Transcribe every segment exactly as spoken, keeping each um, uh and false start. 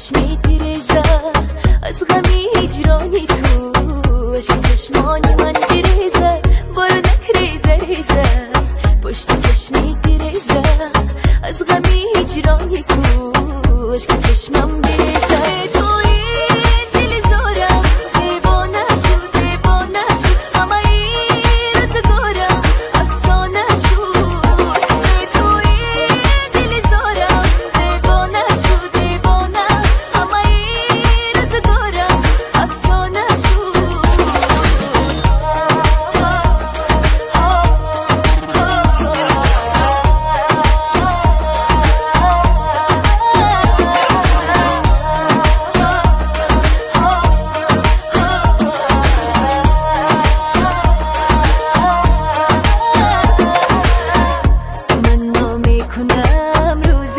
چشمی تیرزا از غمی هجرانی تو عشق چشمانی من تیرزا برو نکریزه ریزه پشت چشمی تیرزا از غمی هجرانی تو عشق چشمم بیزا توی دل زارم دیوانه شو دیوانه شو همه ای روزگارم افسانه شو توی دل زارم دیوانه شو دیوانه همه ای روزگارم افسانه شو کنم روز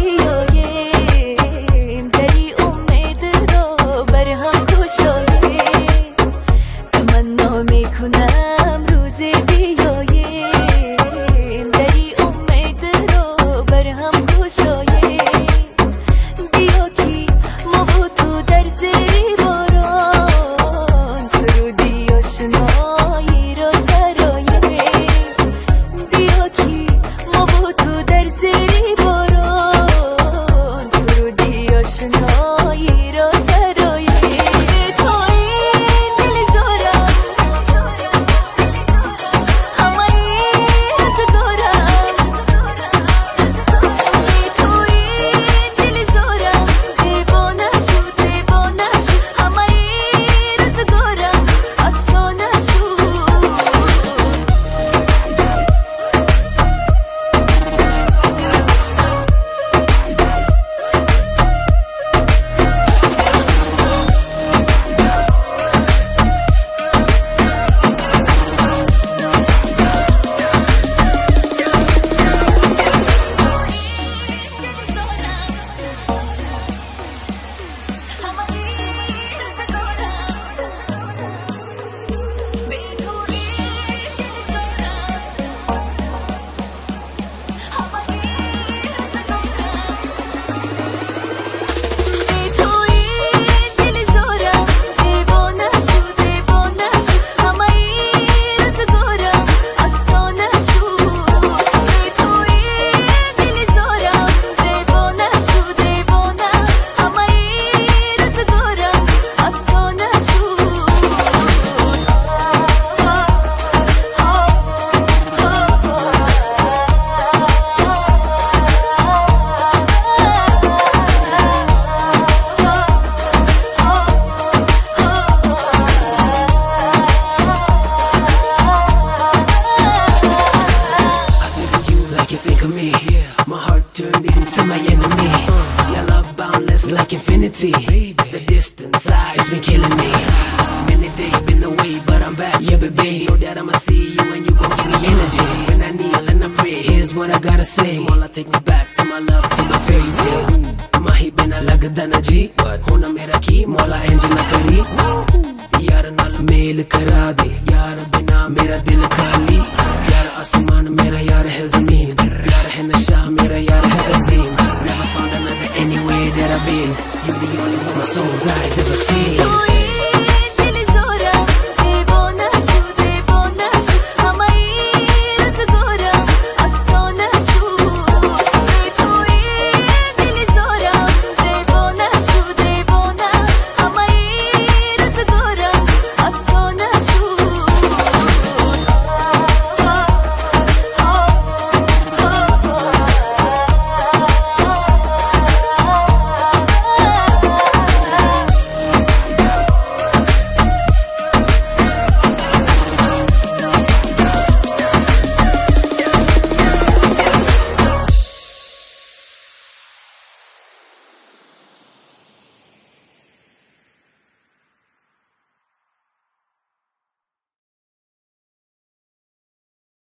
بیایم دری امید رو بر هم کشاییم تمنا میکنم روز بیایم دری امید رو بر هم کشاییم بیا کی ما با تو در زیر باران سرودی آشنایی را سراییم بیا کی ما با تو در زیر باران سرودی آشنایی را سرایی تو این دل زارم همه ای روزگارم تو این دل زارم دیوانه شو دیوانه شو همه ای روزگارم افسانه شو My heart turned into my enemy. Your love boundless like infinity. The distance has been killing me. Many days been away, but I'm back. Yeah, baby, know that I'ma see you and you gon' give me energy. When I kneel and I pray, here's what I gotta say. Mola, take me back to my love, to my fairy tale. Mahi bina lagda na ji, hona mera ki Mola enj na kari. Yaar nal mel kara de, yaar bina mera dil khali.